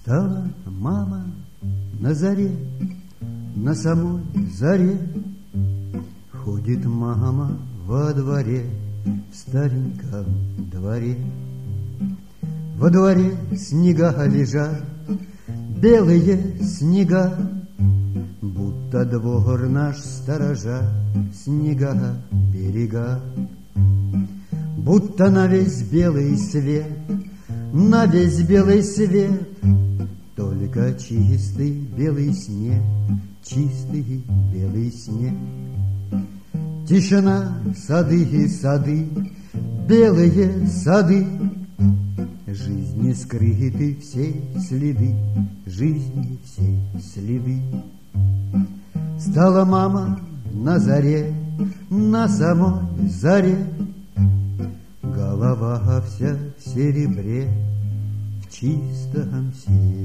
Стала мама на заре, на самой заре. Ходит мама во дворе, в стареньком дворе. Во дворе снега лежат, белые снега, будто двор наш сторожа, снега берега. Будто на весь белый свет, на весь белый свет, только чистый белый снег, чистый белый снег. Тишина, сады и сады, белые сады, жизни скрыты все следы, жизни все следы. Стала мама на заре, на самой заре, голова вся в серебре, в чистом серебре.